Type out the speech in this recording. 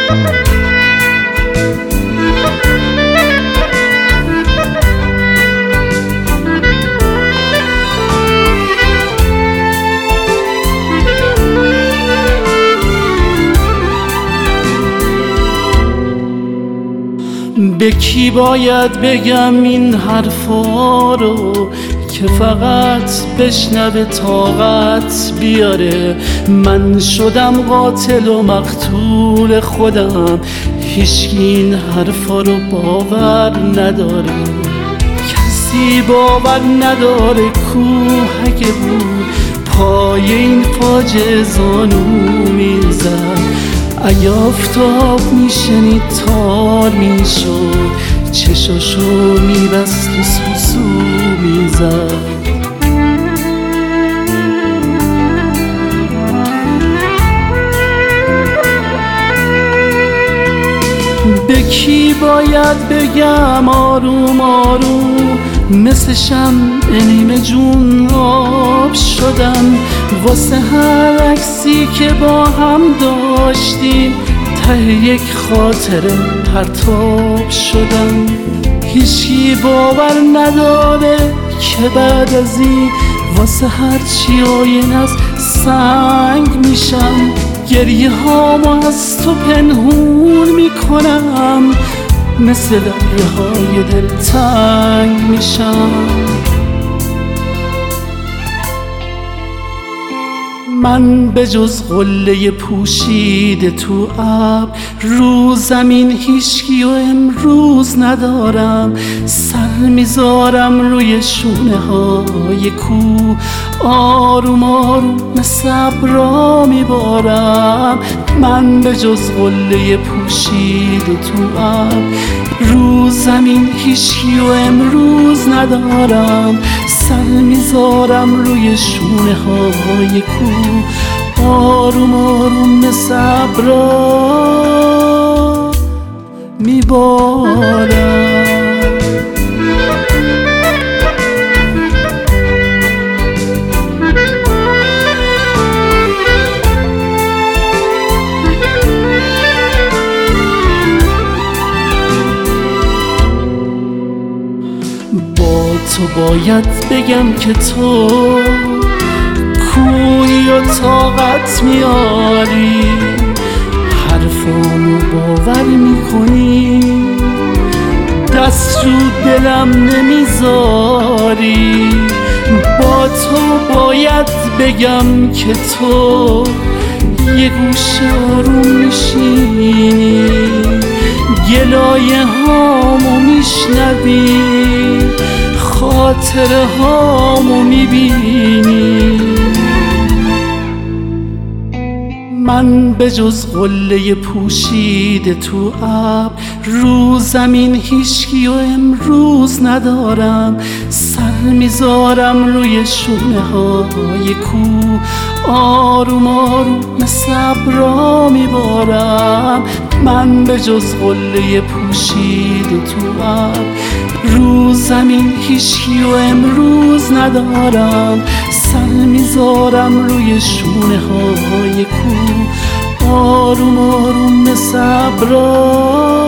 به کی باید بگم این حرفا رو که فقط بشنوه طاقت بیاره؟ من شدم قاتل و مقتول خودم، هیچکی این حرفا رو باور نداره. کسی باور نداره کوه اگه بود پای این فاجعه زانو میزد. اگه آفتاب میشنید تار میشد، چشاشو میبست و سوسو میزد. به کی باید بگم آروم آروم مثل شمع نیمه جون آب شدم واسه هر عکسی که با هم داشتیم، ته یک خاطره پرتاب شدم. هیچکی باور نداره که بعد از این واسه هر چی آینه از سنگ میشم. گریه هامو از تو پنهون میکنم، مثل دریاهای دلتنگ میشم. من به جز قله پوشیده تو ابر رو زمین هیچکی و امروز ندارم. سر میذارم روی شونه های کوه، آروم آروم صبرا میبارم. من به جز قله پوشیده تو ابر رو زمین هیچکی و امروز ندارم. سر میذارم روی شونه های کوه، آروم آروم صبرا میبارم. تو باید بگم که تو کوهی و طاقت میاری، حرفامو باور میکنی، دست رو دلم نمیذاری. با تو باید بگم که تو یه گوشه آروم میشینی، گلایه هامو میشنوی، خاطره هامو میبینی. من به جز قله پوشیده تو ابر رو زمین هیچکی و امروز ندارم. سر میذارم روی شونه های کوه، آروم آروم صبرا میبارم. من به جز قله پوشیده تو ابر رو زمین هیچکی و امروز ندارم. سر میذارم روی شونه های کوه، آروم آروم صبرا